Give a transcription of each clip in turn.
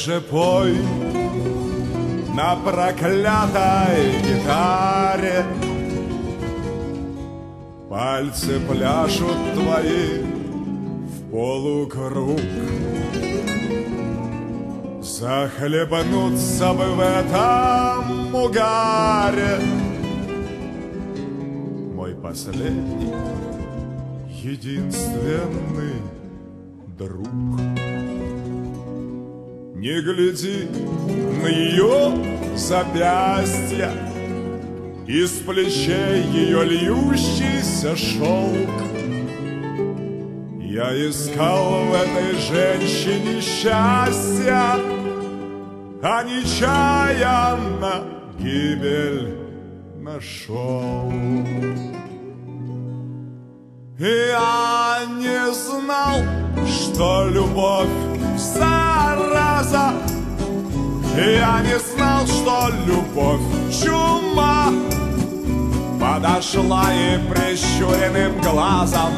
же пой на проклятой гитаре. Пальцы пляшут твои в полукруг. Захлебнуться бы в этом угаре. Мой последний, единственный друг. Не гляди на ее запястья, из плечей ее льющийся шелк. Я искал в этой женщине счастья, а нечаянно гибель нашел. Я не знал, что любовь зараза. Я не знал, что любовь чума. Подошла и прищуренным глазом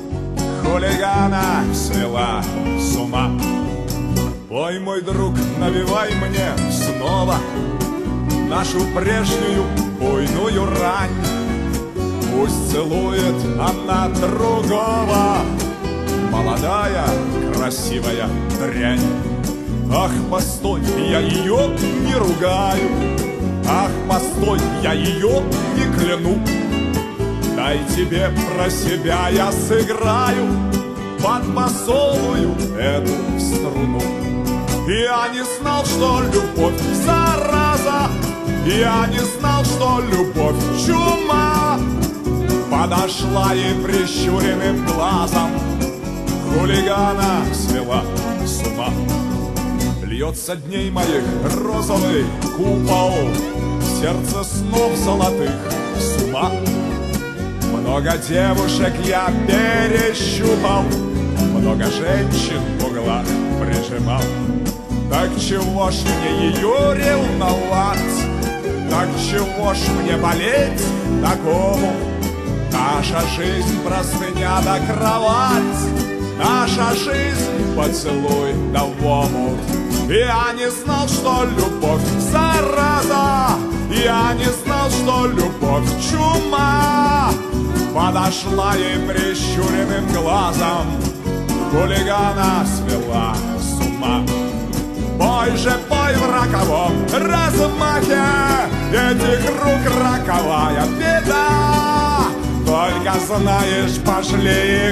хулигана свела с ума. Ой, мой друг, навевай мне снова нашу прежнюю буйную рань. Пусть целует она другого, молодая, красивая дрянь. Ах, постой, я ее не ругаю. Ах, постой, я ее не кляну. Дай тебе про себя я сыграю под басовую эту струну. Я не знал, что любовь зараза. Я не знал, что любовь чума. Подошла и прищуренным глазом хулигана свела с ума. Льется дней моих розовый купол, сердце снов золотых с ума. Много девушек я перещупал, много женщин в углах прижимал. Так чего ж мне ее ревновать? Так чего ж мне болеть такому? Наша жизнь простыня да кровать, наша жизнь поцелуй да в омут. Я не знал, что любовь зараза. Я не знал, что любовь чума. Подошла и прищуренным глазом хулигана свела с ума. Пой же, пой в роковом размахе, этих рук роковая беда. Только знаешь, пошли их.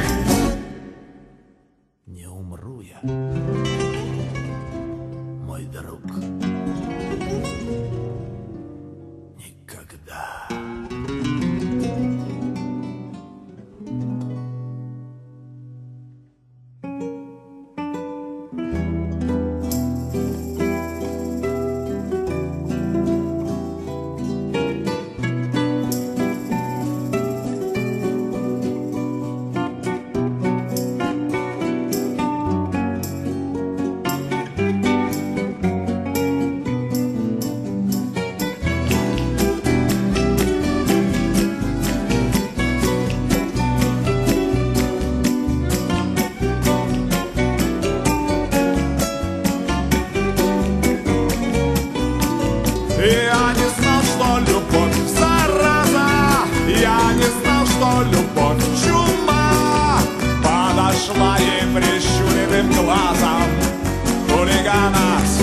Не умру я, мой друг, никогда. Я не знал, что любовь зараза. Я не знал, что любовь чума. Подошла и прищуренным глазом хулигана